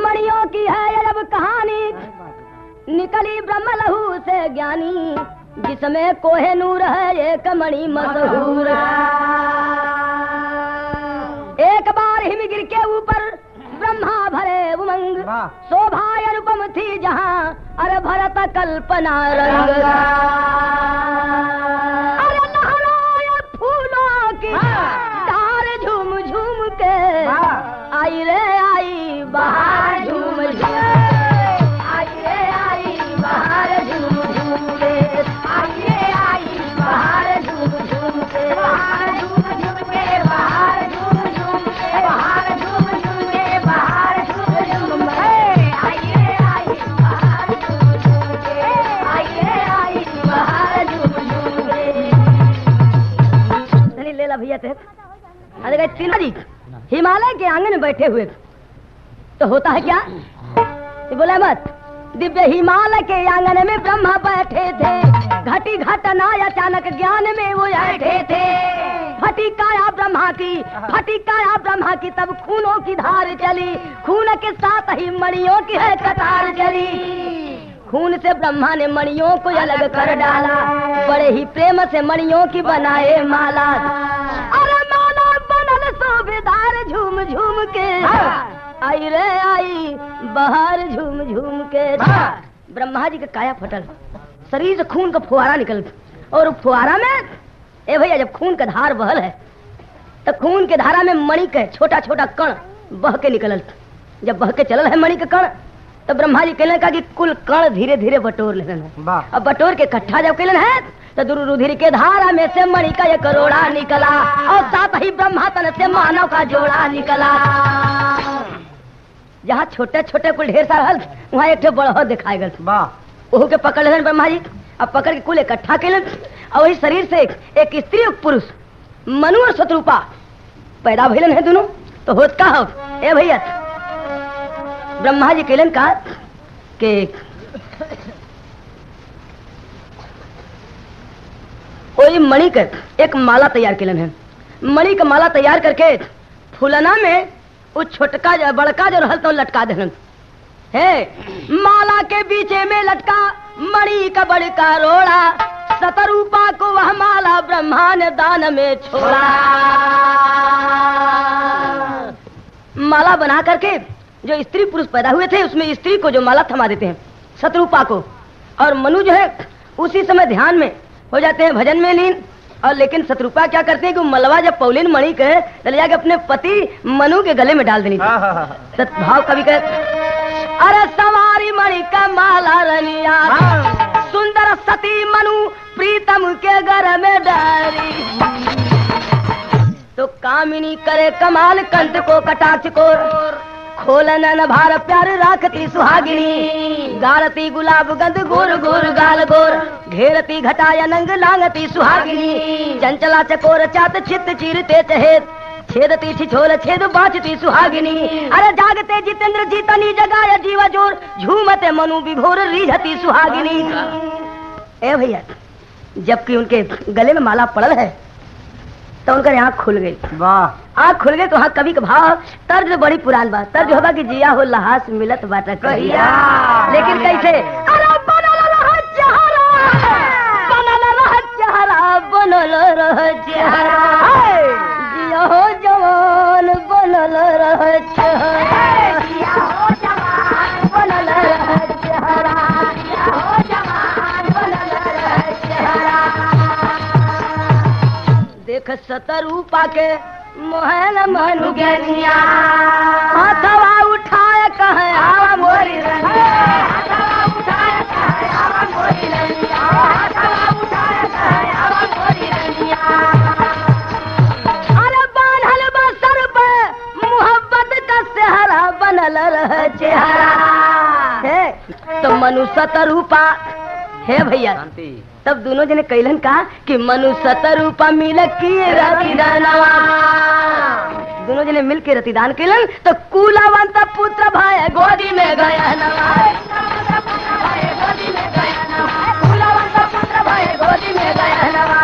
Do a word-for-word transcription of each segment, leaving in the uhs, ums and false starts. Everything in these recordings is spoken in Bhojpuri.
मणियों की है ये अब कहानी, निकली ब्रह्म लहू से ज्ञानी, जिसमें कोहे नूर है एक मणि मशहूर। एक बार हिमगिर के ऊपर ब्रह्मा भरे उमंग, शोभा अनुपम थी जहाँ अरे भरत कल्पना रंग। अरे लहराए फूलों की डार झूम झूम के, आई रे आई बहार झूम झूम, आई रे आई बहार झूम झूम के, आई रे आई बहार झूम झूम के, बहार झूम झूम के, बहार झूम झूम के, बहार झूम झूम के, बहार झूम झूम के, आई रे आई बहार झूम झूम के, आई रे आई बहार झूम झूम के। ले ला भैया थे अरे गए तीन जी हिमालय के आंगन में बैठे हुए, तो होता है क्या ये बोला मत। दिव्य हिमालय के आंगन में ब्रह्मा बैठे थे, घटी घटना अचानक ज्ञान में वो बैठे थे। फटी काया ब्रह्मा की, फटी काया ब्रह्मा की, तब खूनों की धार चली, खून के साथ ही मणियों की है कतार चली। खून से ब्रह्मा ने मणियों को अलग कर डाला, बड़े ही प्रेम से मणियों की बनाए माला। अरे माला बनल सूबेदार झूम झूम के, आई रे आई बहार झूम झूम के। ब्रह्मा जी का काया फटल, शरीर से खून का फुहारा निकल, और फुहारा में ए भैया जब खून का धार बहल है तो खून के धारा में मणि के छोटा छोटा कण बह के निकलल। जब बह के चलल है मणि के कण, तो ब्रह्मा जी कहने का कि कुल कण धीरे धीरे बटोर लेना है। अब बटोर के इकट्ठा जब कहलन है तो रुधिर के धारा में से मणि का एक करोड़ा निकला, और साथ ही ब्रह्मा तन से मानव का जोड़ा निकला। जहाँ छोटे छोटे कुल ढेर सारा हल, वहाँ एक बड़ा दिखाई गल, वहू के पकड़ लेन ब्रह्मा जी। अब पकड़ के कुल इकट्ठा कैलन, और वही शरीर से एक, एक स्त्री और पुरुष मनु और शत्रुपा पैदा भइलन है दोनों। तो होत का हो ए भैया, ब्रह्मा जी कैलन का के कोई मणि के एक माला तैयार कैलन है। मणि का माला तैयार करके फुलना में वो छोटका जो बड़का जो रहल तो लटका देलन है। माला के बीचे में लटका मणि का बड़का रोड़ा, शतरूपा को वह माला ब्रह्मा ने दान में छोड़ा। माला बना करके जो स्त्री पुरुष पैदा हुए थे उसमें स्त्री को जो माला थमा देते हैं शतरूपा को, और मनु जो है उसी समय ध्यान में हो जाते हैं, भजन में लीन। और लेकिन शत्रुपा क्या करते हैं कि मलवा जब पौलिन मणि के चले जाके अपने पति मनु के गले में डाल देनी थी। भाव कवि के अरे सवारी मणि का माला रनिया, सुंदर सती मनु प्रीतम के घर में डाली। तो कामिनी करे कमाल कंठ को कटाक्ष को, खोलन न भार प्यार राखती सुहागिनी, गारती गुलाब गंध गोर गोर गाल गोर, घेरती घटाया नंग लांगती सुहागिनी, चंचला चकोर चात चित्त चीरते चहेत, छेदती छिछोल छेद बाँचती सुहागिनी। अरे जागते जितेंद्र जीतनी जगाया जीवा जोर, झूमते मनु विभोर रीझती सुहागिनी। ए भैया जबकि उनके गले में माला पड़ल है तो उनका आँख खुल गई। वाह, आँख खुल गई। तो हाँ कवि का भाव तर्ज बड़ी पुरान बात, तर्ज होगा कि जिया हो लहास मिलत बाटा कहिया, लेकिन कैसे अरे बनल रह चेहरा, बनल रह चेहरा, बनल रह चेहरा, जिया हो जवान बनल रह चेहरा, जिया हो जवान बनल रह चेहरा, जिया हो जवान बनल रह चेहरा। देख शतरूपा के मोहन मनु गनिया, हाथवा उठाए कहे आवा मोरी रनिया, हाथवा उठाए कहे आवा मोरी रनिया, हाथवा उठाए कहे आवा मोरी रनिया। अरे बांधल बा सर पे मोहब्बत का सेहरा, बनल रह चेहरा है। तो मनु शतरूपा है भैया, तब दोनों जने कैलन का कि मनु शतरूपा मिल के रतिदानवा, दोनों जने मिल के रतिदान कैलन। तो कुलवंत पुत्र भाई गोदी में गया नवा, कुलवंत पुत्र भाई गोदी में गया नवा।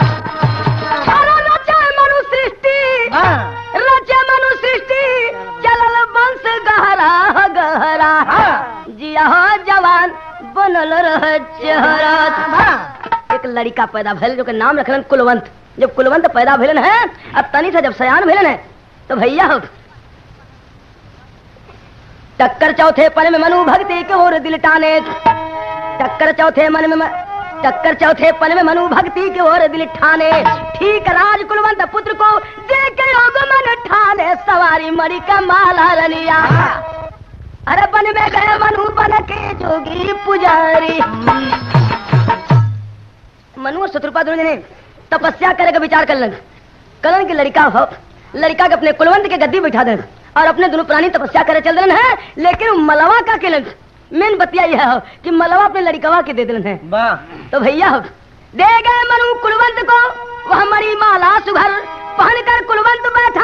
रचे मनु सृष्टि, रचे मनु सृष्टि, चलल वंश गहरा जिया हो जवान बनल रह चेहरा। एक लड़का पैदा भइल जो के नाम रखलन कुलवंत। जब कुलवंत पैदा भइलन है अब तनी से जब सयान भइलन है तो भैया हो टक्कर चौथे पन में मनु भक्ति के ओर दिल टाने। टक्कर चौथे मन में टक्कर चौथे पन में मनु भक्ति के ओर दिल ठाने। ठीक राज कुलवंत पुत्र को देख योग मन ठाने। सवारी मरी का माला रनिया अरे बन में गए मनु बन के जोगी पुजारी। मनु और शत्रुपा दोनों ने तपस्या करे का विचार कर लन। कलन की लड़का हो लड़का के अपने कुलवंत के गद्दी बैठा दे और अपने दोनों प्राणी तपस्या करे चल रहे हैं। लेकिन मलवा का केलन मेन बतिया यह हो कि मलवा अपने लड़कवा के दे दिलन है। तो भैया हो दे गए मनु कुलवंत को वह मरी माला सुघर पहन कर कुलवंत बैठा।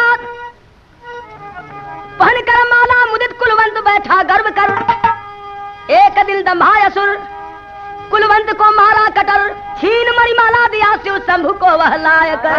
पहन कर माला मुदित कुलवंत बैठा गर्व कर। एक दिन दम्भाय असुर कुलवंत को मारा कटर। छीन मरी माला दिया शिव शंभु को वह लाय कर।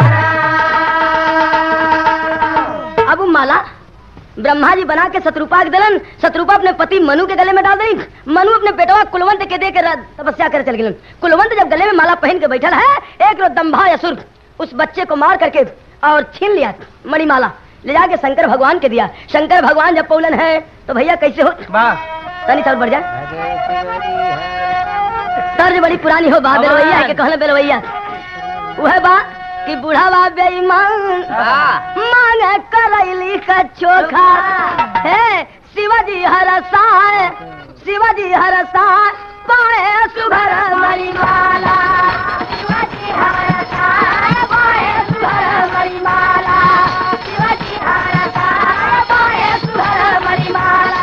अब माला ब्रह्मा जी बना के शत्रुपा के दलन। शत्रुपा अपने पति मनु के गले में डाल दी। मनु अपने बेटवा कुलवंत के दे के तपस्या करे चल गए। कुलवंत जब गले में माला पहन के बैठल है एक रोज दम्भा असुर उस बच्चे को मार करके और छीन लिया मणिमाला ले जाके शंकर भगवान के दिया। शंकर भगवान जब पौलन है तो भैया कैसे हो तनी साल बढ़ जाए तर्ज बड़ी पुरानी हो बा बेलवैया के कहले बेलवैया वह बा कि बूढ़ावा बेईमान मांगे करैली का चोखा है। शिवाजी हरसाए शिवाजी हरसाए पाए सुघर मणिमाला। शिवाजी हरसाए पाए सुघर मणिमाला। शिवाजी हरसाए पाए सुघर मणिमाला।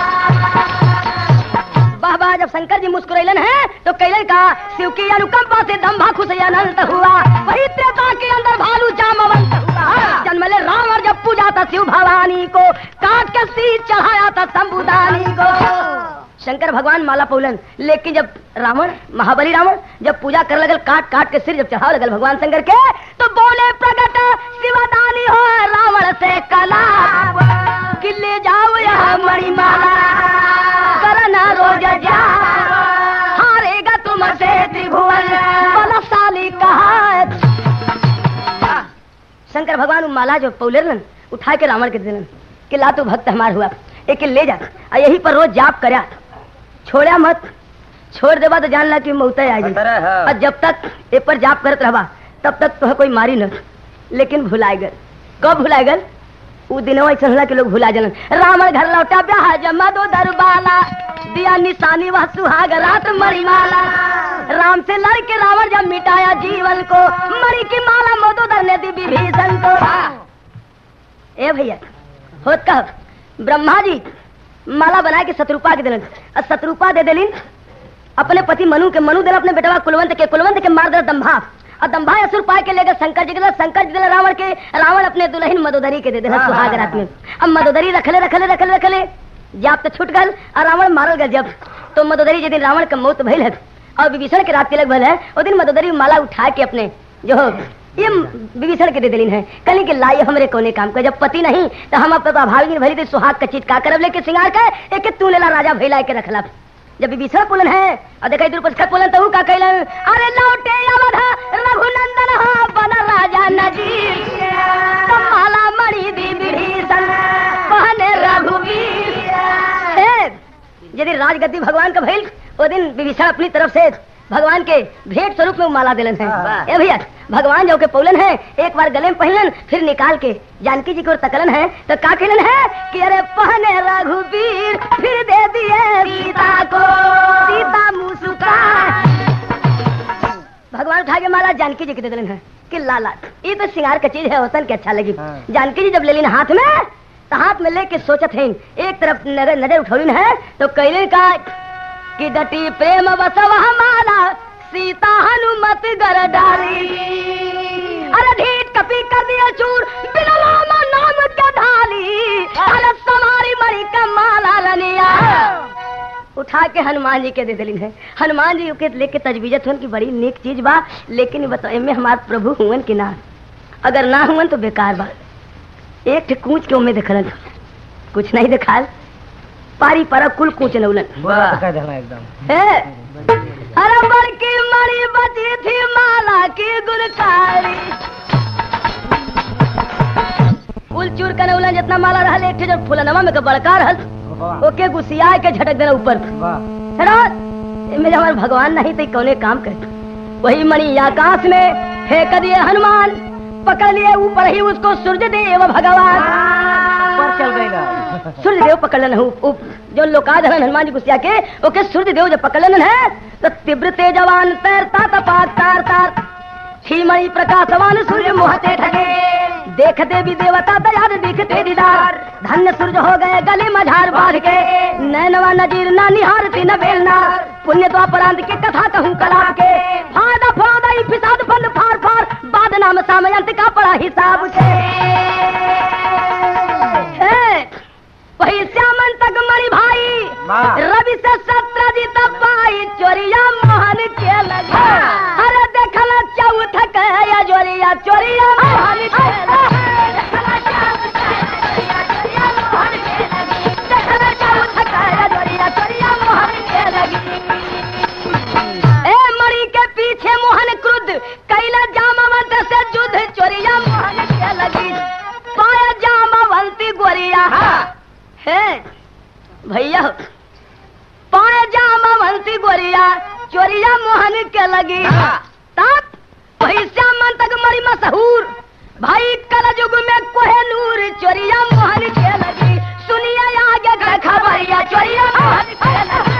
बाबा जब शंकर जी मुस्कुरैलन है तो कैलन का शिव की अनुकंपा से दम्भा खुश अनंत हुआ। वही त्रेता के अंदर भालू जामवंत हुआ। जन्मले रावण जब पूजा था शिव भवानी को काट के सिर चढ़ाया था शंभुदानी को। शंकर भगवान माला पौलन लेकिन जब रावण महाबली रावण जब पूजा कर लगल काट काट के सिर जब चढ़ाव लगल भगवान शंकर के तो बोले प्रकट शिवदानी हो रावण से कला कि ले जाओ यह मणिमाला करना रोज जा हारेगा तुमसे त्रिभुवन बलशाली कहा। शंकर भगवान माला जो पौलन उठा के रावण के दिलन कि ला तू भक्त हमार हुआ एक ले जा और यही पर रोज जाप करया छोड़ा मत। छोड़ देवा तो जान ला कि मौत आ जाए और जब तक ए पर जाप करत रहबा तब तक तो कोई मारी न। लेकिन भुलाए गल कब भुलाए गल उ दिनवा ऐसा होला कि लोग भुला जलन। रावण घर लौटा ब्याह जमा दो दरबाला दिया निशानी वह सुहाग रात मणिमाला। राम से लड़ के रावण जब मिटाया जीवन को मणि की माला मोदोदर ने दी विभीषण को। ए भैया होत कह ब्रह्मा जी माला बना के शत्रुपा के दिलन और शत्रुपा दे दिलिन अपने पति मनु के। मनु दिला अपने बेटवा कुलवंत के। कुलवंत के मार दिला दम्भा और दम्भा असुर पाए के लेकर शंकर जी के शंकर जी दिला रावण के। रावण अपने दुल्हन मदोदरी के दे दिला सुहाग रात में। अब मदोदरी रखले रखले रखले रखले जाप तो छूट गल और रावण मारल गल। जब तो मदोदरी जिस दिन रावण का मौत भइल है और विभीषण के रात तिलक भइल है उस दिन मदोदरी माला उठा के अपने जो ये विभीषण के दे दिलिन है कली के लाई हमरे कोने काम का। जब पति नहीं तो हम अब भागी भरी तो सुहाग का चीज का करब लेके सिंगार के एक तू लेला राजा भैला के रखला। जब विभीषण पुलन है और देखा इधर पुष्कर पुलन तो का कैलन अरे लौटे अवध रघुनंदन हो बना राजा नजीर माला मणि दी विभीषण कहने रघुवीर। यदि राजगद्दी भगवान का भइल वो दिन विभीषण अपनी तरफ से भगवान के भेंट स्वरूप में माला दिलन है। ए भैया भगवान जो के पौलन है एक बार गले में पहनन फिर निकाल के जानकी जी को तकलन है तो का कहलन है कि अरे पहने रघुवीर फिर दे दिए सीता को सीता मुस्कुरा। भगवान उठा के माला जानकी जी के दे दिलन है कि लाला ये तो श्रृंगार का चीज है वतन के अच्छा लगी। जानकी जी जब ले लेन हाथ में तो हाथ में लेके सोचत है एक तरफ नजर नजर उठौलिन है तो कैलन का कि डटी प्रेम बसव हमारा सीता हनुमत गर डाली। अरे ढीठ कपी कर दिया चूर बिना राम नाम के ढाली। अरे समारी मणि का माला लनिया उठा के हनुमान जी के दे दिलिन है। हनुमान जी के लेके तजवीजत हुन की बड़ी नेक चीज बा लेकिन बताए में हमार प्रभु हुवन कि ना अगर ना हुवन तो बेकार बा। एक कूच के उम्मीद देखलन कुछ नहीं दिखाल पारी पर कुल कूच नौलन एकदम है। अरे बड़की मणि बची थी माला की गुलकारी, कुल चूर का नौलन जितना माला रहल एक जो फुलनवा में के बड़का रहल ओके गुसिया के झटक देना ऊपर। मेरे हमारे भगवान नहीं तो कौने काम कर। वही मणि आकाश में फेंक दिए हनुमान, पकड़ लिए ऊपर ही उसको सूर्य देव भगवान चल गई। सूर्य देव पकड़न हूँ जो लोकाधरण हनुमान जी गुस्सिया के ओके सूर्य देव जब पकड़न है तो तीव्र तेजवान तैरता तपाक तार तार छी मणि प्रकाशवान सूर्य मोहते ठगे, देख देवी देवता दयाद दिखते दीदार, धन्य सूर्य हो गए गले मझार बांध के, नैनवा नजीर ना निहारती न बेलना, पुण्य तो अपराध के कथा कहूँ कला के, फायदा फायदा ही फिसाद फंद फार फार, बाद नाम सामयंत का पड़ा हिसाब से। वही श्यामन तक मणि भाई रवि से सत्र जीत पाई, चोरिया मोहन के लगा। अरे देखला चौथ कहे जोरिया चोरिया मोहन के लगी। ए मणि के पीछे मोहन क्रुद्ध कैला जामवंत से युद्ध, चोरिया मोहन के लगी। पाया जामवंती गोरिया है भैया, पाए जामवंती गोरिया चोरिया मोहन के लगी। तब वही श्यामन तक मरी मशहूर भाई कल युग में कोहे नूर, चोरिया मोहन के लगी। सुनिए आगे का खबरिया चोरिया मोहन के लगी,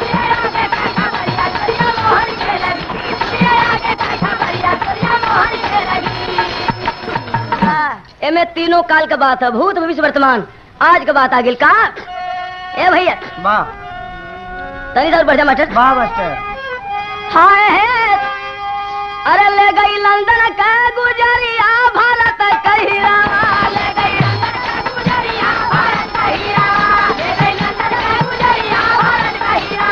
चोरिया मोहन के लगी, आगे का खबरिया चोरिया मोहन के लगी। एमे तीनों काल का बात है, भूत भविष्य वर्तमान। आज का बात आगिल का ए भैया माँ तनी सर बढ़िया मास्टर वाह मास्टर। हाय है अरे ले गई लंदन का गुजरिया भारत कहिरा, ले गई लंदन का गुजरिया भारत कहिरा, ले गई लंदन का गुजरिया भारत कहिरा।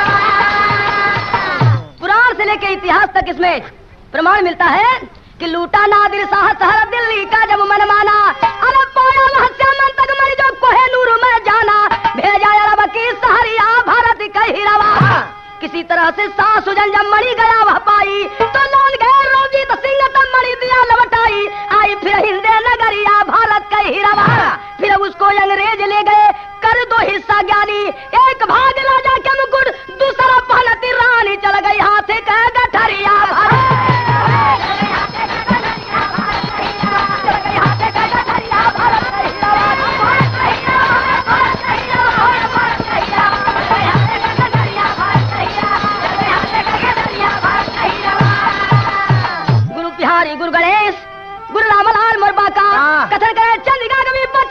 पुराण से लेके इतिहास तक इसमें प्रमाण मिलता है कि लूटा नादिर शाह शहर दिल्ली का जब मन माना, अरे पाया वह श्यामन तक मरी जो कोहे नूर में जाना, भेजा अरब की सहरिया भारत कहिरवा। किसी तरह से सास सुजन जब मणि गया वह पाई, तो लोन गए रोजीत सिंह तब मणि दिया लौटाई, आई फिर हिंदे नगरिया भारत कहिरवा। फिर उसको अंग्रेज ले गए कर दो हिस्सा ज्ञानी, एक भाग राजा के मुकुट दूसरा पहनती रानी, चल गई हाथ का गठरिया भारत। गुरु गणेश, गुरु रामलाल मोरबा का कथन करे चंद्रिका कवि